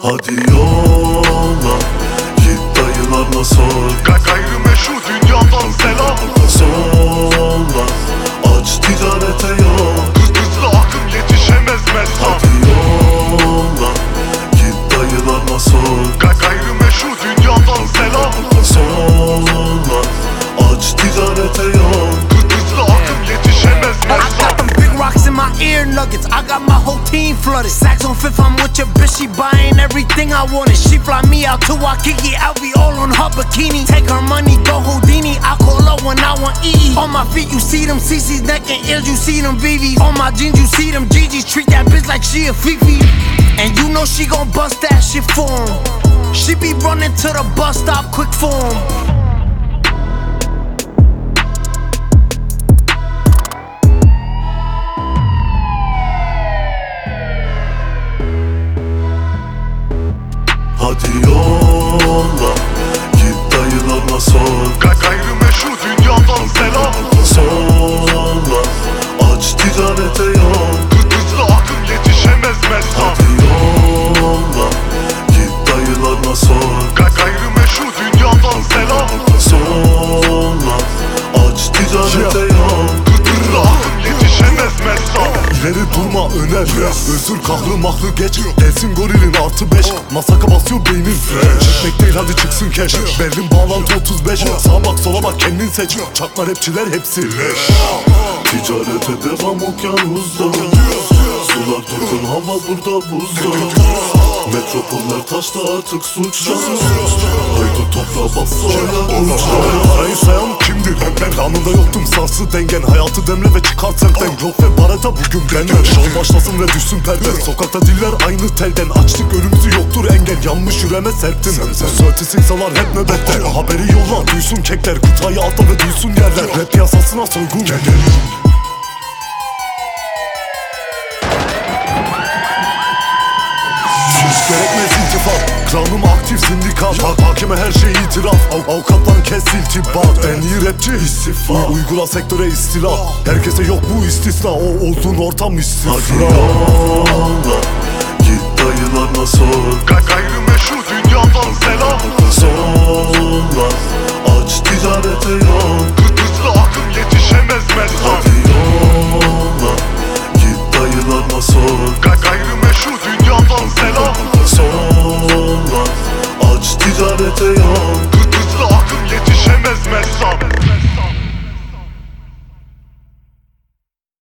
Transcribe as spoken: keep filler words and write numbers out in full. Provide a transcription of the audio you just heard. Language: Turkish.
Hadi yolla, git dayılarına sor. Gayrimeşru dünyadan selam. Solla, aç ticarete yol. Hızlı akım yetişemez mezar. Hadi yolla, git dayılarına sor. Gayrimeşru dünyadan selam. Solla, aç ticarete yol. Hızlı akım yetişemez I mezar. got them big rocks in my ear nuggets. I got my whole team flooded. Sacks on fifth, I'm with your bitch. She buying everything I wanted. She fly me out to Waikiki. I'll be all on her bikini. Take her money, go Houdini. I call up when I want E E. On my feet, you see them C C's. Neck and ears, you see them V V's. On my jeans, you see them G G's. Treat that bitch like she a Fifi. And you know she gon' bust that shit for him. She be running to the bus stop quick for him. Hadi yolla, git dayılarına sor. Gayrimeşru dünyadan selam. Solla, aç ticarete yol. Hızlı akım yetişemez mezar. Hadi yolla, git dayılarına sor. Gayrimeşru dünyadan selam. Solla, aç ticarete yol. Hızlı akım yetişemez mezar. İleri durma öner Özür kahlı mahlı geç Gelsin gorilin artı beş Masaka basıyor beynin Çıkmak değil hadi çıksın keş Berlin bağlantı otuz beş Sağa bak sola bak kendin seç Çakma rapçiler hepsi leş. Ticarete devam okyanusda. Sular durgun, hava burada buzda. Metropoller taşta artık suçta. Haydi toprağa bassa ayak uçta. Parayı sayan kimdir? Ben planında yoktum sarsı dengen Hayatı demle ve çıkart semtten Glock ve bareta bugün ben Şov başlasın ve düşsün perde Sokakta diller aynı telden Açlık önümüzü yoktur engel Yanmış yüreğime serptim Sörtü salar hep nöbette Haberi yolla duysun kekler Kıtayı altta ve duysun yerler Rap piyasasına soygun gel gel. Hiç gerekmez iltifat Klanım aktif sindikat ha Hakime her şey itiraf Av Avukattan kes iltibat En iyi rapçi istifa U Uygula sektöre istila Herkese yok bu istisna O olsun ortam Hadi istisna yolla, git dayılarına sor. Gayrimeşru dünyadan selam. Solla,